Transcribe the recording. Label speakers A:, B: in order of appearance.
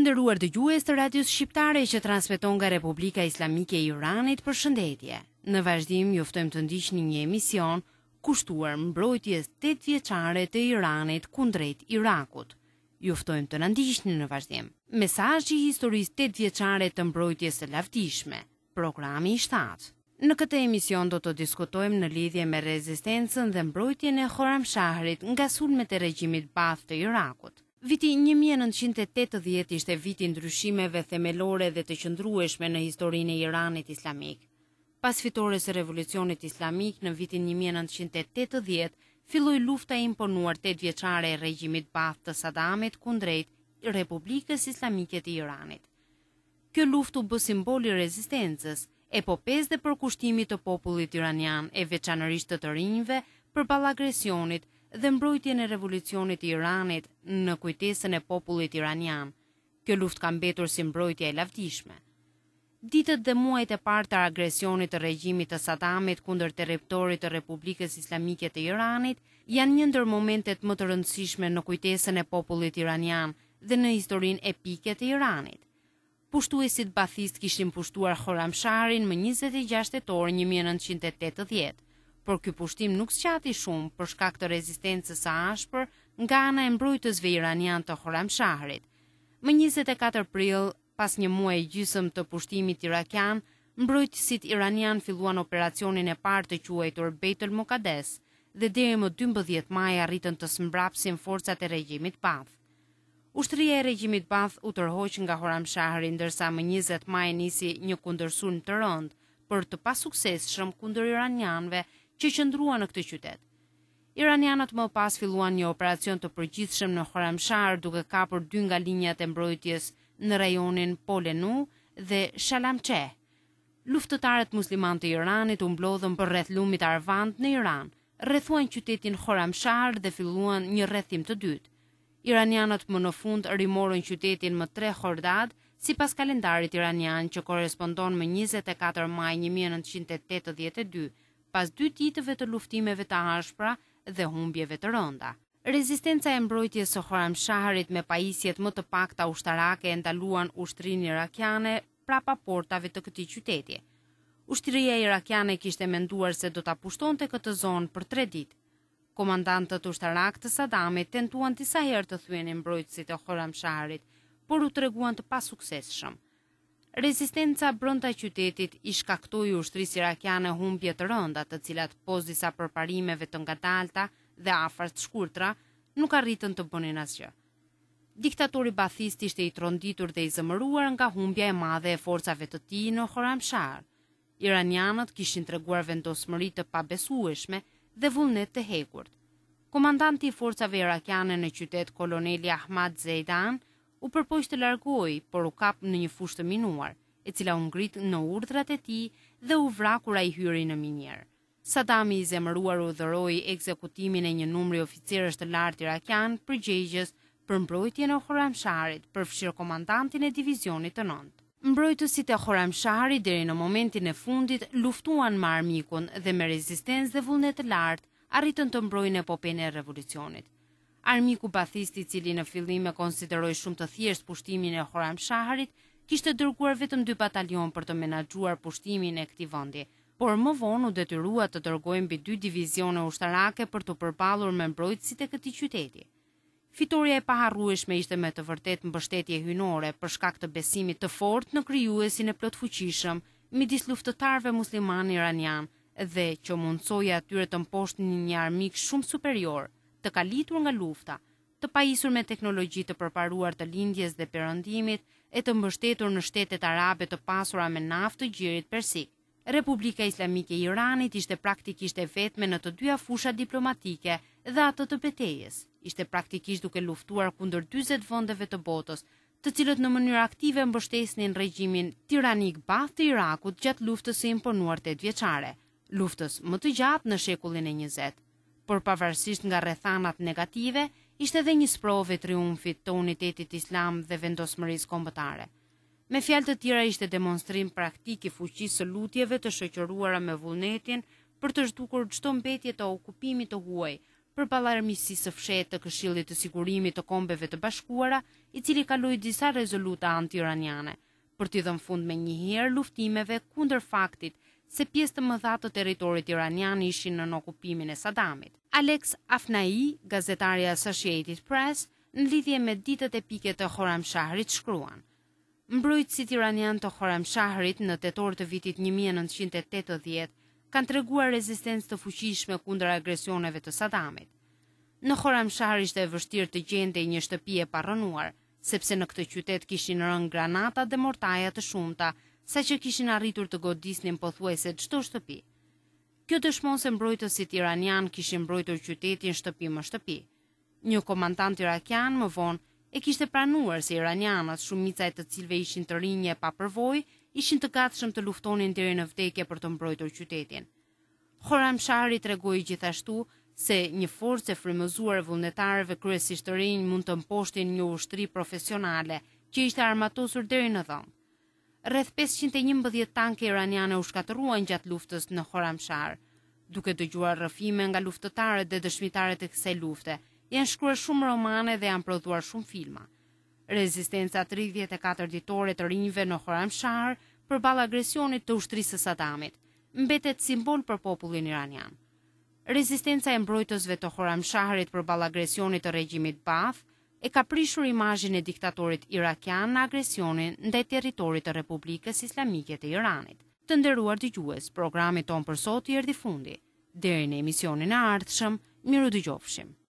A: nderuar dëgjues të radios shqiptare që transmeton nga Republika Islamike e Iranit, përshëndetje. Në vazhdim ju ftojmë të ndiqni një emision kushtuar mbrojtjes 8 vjeçare të Iranit kundrejt Irakut. Ju ftojmë të na ndiqni në vazhdim. Mesazhi i historisë 8 vjeçare të mbrojtjes së lavdishme. Programi i 7. Në këtë emision do të diskutojmë në lidhje me rezistencën dhe mbrojtjen e Khorramsharit nga sulmet e regjimit Baath të Irakut. Viti 1980 ishte viti ndryshimeve themelore dhe të qëndrueshme në historinë e Iranit islamik. Pas fitores së revolucionit islamik në vitin 1980, filloi lufta e imponuar 8 vjeçare e regjimit Baath të Saddamit kundrejt Republikës Islamike të Iranit. Kjo luftë u bë simbol i rezistencës, epopes dhe përkushtimit të popullit iranian e veçanërisht të rinjve përballë agresionit dhe mbrojtjen e revolucionit të Iranit në kujtesën e popullit iranian. Kjo luftë ka mbetur si mbrojtja e lavdishme. Ditët dhe muajt e parë të agresionit të regjimit të Saddamit kundër territorit të Republikës Islamike të Iranit janë një ndër momentet më të rëndësishme në kujtesën e popullit iranian dhe në historinë epike të Iranit. Pushtuesit bathist kishin pushtuar Khorramsharin më 26 tetor 1980, por ky pushtim nuk sqati shumë për shkak të rezistencës së ashpër nga ana e mbrojtësve iranian të Khorramsharit. Më 24 prill, pas një muaji gjysmë të pushtimit irakian, mbrojtësit iranian filluan operacionin e parë të quajtur Beit el-Muqaddes dhe deri më 12 maj arritën të smbrapsin forcat e regjimit Baath. Ushtria e regjimit Baath u tërhoq nga Khorramshari, ndërsa më 20 maj nisi një kundërsulm të rënd për të pasuksesshëm kundër iranianëve që qëndruan në këtë qytet. Iranianët më pas filluan një operacion të përgjithshëm në Khorramshar duke kapur 2 nga linjat e mbrojtjes në rajonin Polenu dhe Shalamcheh. Luftëtarët musliman të Iranit u mblodhën për rreth lumit Arvand në Iran, rrethuan qytetin Khorramshar dhe filluan një rrethim të dytë. Iranianët më në fund rimorën qytetin më 3 Khordad, sipas kalendarit iranian që korrespondon me 24 maj 1982, pas 2 ditëve të luftimeve të ashpra dhe humbjeve të rënda. Rezistenca e mbrojtjes së Khorramsharit me pajisjet më të pakta ushtarake e ndaluan ushtrinë irakiane prapa portave të këtij qyteti. Ushtria irakiane kishte menduar se do ta pushtonte këtë zonë për 3 ditë. Komandantët ushtarak të Saddamit tentuan disa herë të thyenin mbrojtësit e Khorramsharit, por u treguan të pasuksesshëm. Rezistenca brenda qytetit i shkaktoi ushtrisë irakiane humbje të rënda, të cilat pos disa përparimeve të ngadalta dhe afër të shkurtra, nuk arritën të bënin asgjë. Diktatori bathist ishte i tronditur dhe i zëmëruar nga humbja e madhe e forcave të tij në Khorramshar. Iranianët kishin treguar vendosmëri të pabesueshme dhe vullnet të hekurt. Komandanti i forcave irakiane në qytet, koloneli Ahmad Zeidan, u përpoq të largojë, por u kap në një fushë të minuar, e cila u ngrit në urdhrat e tij dhe u vra kur ai hyri në minjer. Saddami i zemëruar urdhëroi ekzekutimin e një numri oficerësh të lartë irakian përgjegjës për mbrojtjen e Khorramsharit, përfshirë komandantin e divizionit të 9. Mbrojtësit e Khorramsharit deri në momentin e fundit luftuan me armikun dhe me rezistencë dhe vullnet të lartë arritën të mbrojnë epopenë e revolucionit. Armiku bathist, i cili në fillim e konsideroi shumë të thjesht pushtimin e Khorramsharit, kishte dërguar vetëm 2 batalion për të menaxhuar pushtimin e këtij vendi, por më vonë u detyrua të dërgojë mbi 2 divizione ushtarake për të përballur me mbrojtësit e këtij qyteti. Fitoria e paharrueshme ishte me të vërtet mbështetje hyjnore për shkak të besimit të fortë në krijuesin e plotfuqishëm midis luftëtarëve musliman iranian dhe që mundsoi atyre të mposhtnin një armik shumë superior, të kalitur nga lufta, të pajisur me teknologji të përparuar të lindjes dhe perëndimit e të mbështetur në shtetet arabe të pasura me naftë të gjirit persik. Republika Islamike e Iranit ishte praktikisht e vetme në të dyja fushat diplomatike dhe ato të betejës. Ishte praktikisht duke luftuar kundër 40 vendeve të botës, të cilët në mënyrë aktive mbështesnin regjimin tiranik Baath të Irakut gjatë luftës së imponuar 8 vjeçare, luftës më të gjatë në shekullin e 20. Por pavarësisht nga rrethanat negative, ishte edhe një sprovë triumfit të unitetit islam dhe vendosmërisë kombëtare. Me fjalë të tjera, ishte demonstrim praktik i fuqisë së lutjeve të shoqëruara me vullnetin për të zhdukur çdo mbetje të okupimit të huaj, përballë armiqësisë së fshehtë të Këshillit të Sigurimit të Kombeve të Bashkuara, i cili kaloi disa rezoluta anti-iraniane, për t'i dhënë fund menjëherë luftimeve kundër faktit se pjesë të mëdha të territorit iranian ishin në okupimin e Saddamit. Alex Afnai, gazetari i Associated Press, në lidhje me ditët epike të Khorramsharit shkruan: Mbrojtësit iranian të Khorramsharit në tetor të vitit 1980 kanë treguar rezistencë të fuqishme kundër agresioneve të Saddamit. Në Khorramshah ishte e vështirë të gjendej një shtëpi e parrënuar, sepse në këtë qytet kishin rënë granata dhe mortaja të shumta, saqë kishin arritur të godisnin pothuajse çdo shtëpi. Kjo dëshmon se mbrojtësit iranian kishin mbrojtur qytetin shtëpi më shtëpi. Një komandant irakian më vonë e kishte pranuar se iranianët, shumica e të cilëve ishin të rinj e pa përvojë, ishin të gatshëm të luftonin deri në vdekje për të mbrojtur qytetin. Khorramshahri tregoi gjithashtu se një forcë e frymëzuar vullnetarëve kryesisht të rinj mund të mposhtin një ushtri profesionale që ishte armatosur deri në dhëmbë. Rreth 511 tanke iraniane u shkatëruan gjatë luftës në Khorramshah. Duke dëgjuar rrëfime nga luftëtarët dhe dëshmitarët e kësaj lufte, janë shkruar shumë romane dhe janë prodhuar shumë filma. Rezistenca 34 ditore të rinjve në Khorramshahr përballë agresionit të ushtrisë së Saddamit mbetet simbol për popullin iranian. Rezistenca e mbrojtësve të Khorramshahrit përballë agresionit të regjimit Baath e ka prishur imazhin e diktatorit irakian në agresionin ndaj territorit të Republikës Islamike të Iranit. Të nderuar dëgjues, programi ton për sot i erdhi fundi. Deri në emisionin e ardhshëm, miru dëgjofshim.